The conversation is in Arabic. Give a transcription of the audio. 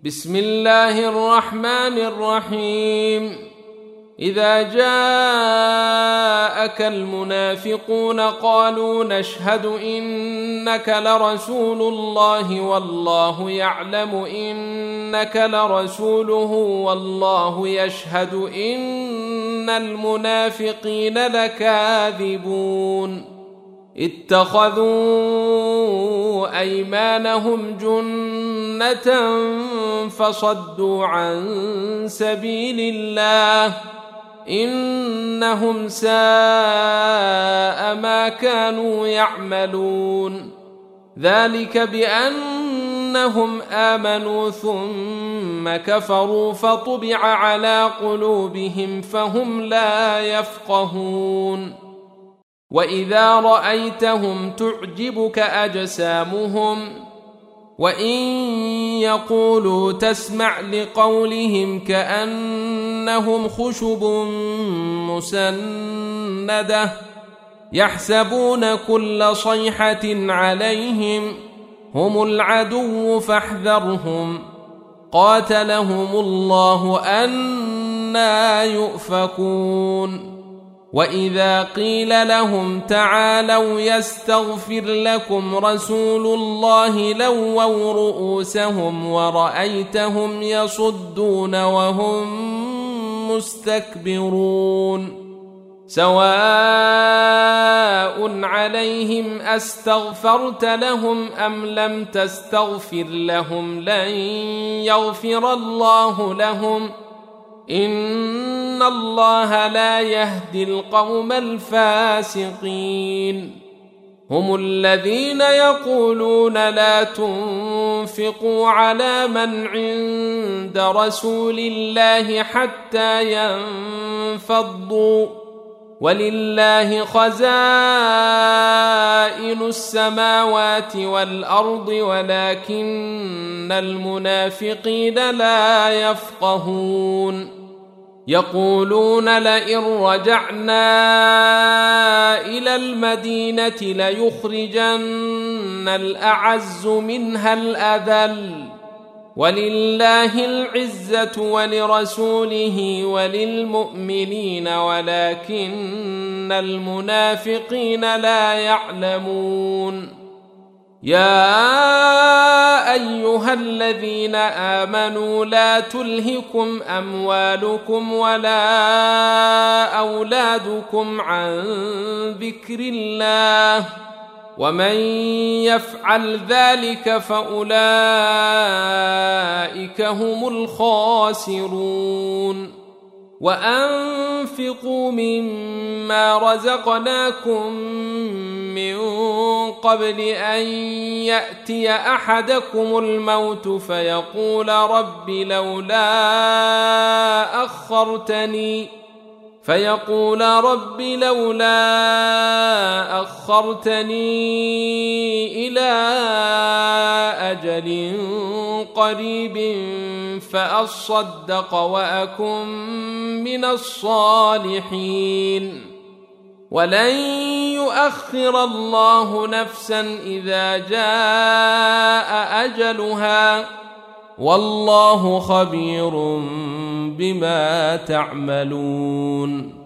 بسم الله الرحمن الرحيم. إذا جاءك المنافقون قالوا نشهد إنك لرسول الله والله يعلم إنك لرسوله والله يشهد إن المنافقين لكاذبون. اتخذوا أيمانهم جنة فصدوا عن سبيل الله إنهم ساء ما كانوا يعملون. ذلك بأنهم آمنوا ثم كفروا فطبع على قلوبهم فهم لا يفقهون. وإذا رأيتهم تعجبك أجسامهم وإن يقولوا تسمع لقولهم كأنهم خشب مسندة يحسبون كل صيحة عليهم هم العدو فاحذرهم قاتلهم الله أنى يؤفكون. وإذا قيل لهم تعالوا يستغفر لكم رسول الله لووا رؤوسهم ورأيتهم يصدون وهم مستكبرون. سواء عليهم أستغفرت لهم أم لم تستغفر لهم لن يغفر الله لهم إن الله لا يهدي القوم الفاسقين. هم الذين يقولون لا تنفقوا على من عند رسول الله حتى ينفضوا ولله خزائن السماوات والأرض ولكن المنافقين لا يفقهون. يقولون لئن رجعنا إلى المدينة ليخرجن الأعز منها الأذل ولله العزة ولرسوله وللمؤمنين ولكن المنافقين لا يعلمون. يا أيها الذين آمنوا لا تلهكم أموالكم ولا أولادكم عن ذكر الله ومن يفعل ذلك فأولئك هم الخاسرون. وأنفقوا مما رزقناكم من قبل أن يأتي أحدكم الموت فيقول رب لولا أخرتني إلى أجل قريب فأصدق وأكن من الصالحين. ولن يؤخر الله نفسا إذا جاء أجلها والله خبير بما تعملون.